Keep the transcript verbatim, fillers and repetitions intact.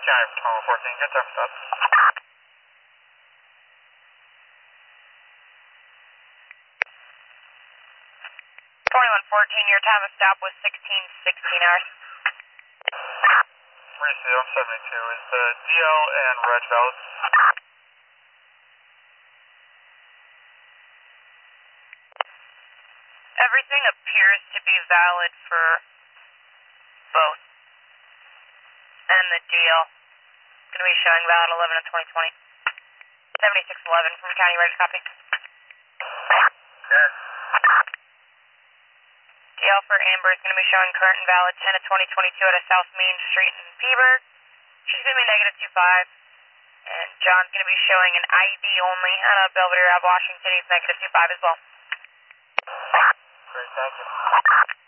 County for Tacoma fourteen, good time stop. twenty-one fourteen, your time of stop was sixteen sixteen hours. Mauricio, I'm seventy-two. Is the D L and reg valid? Everything appears to be valid for both. And the D L is going to be showing valid eleven and twenty twenty. seventy-six eleven from County Reg copy. Okay. D L for Amber is going to be showing current and valid ten of twenty twenty-two at a South Main Street in Peaburg. She's going to be negative two five. And John's going to be showing an I D only out of Belvedere Ave, Washington. He's negative two five as well. Great, thank you.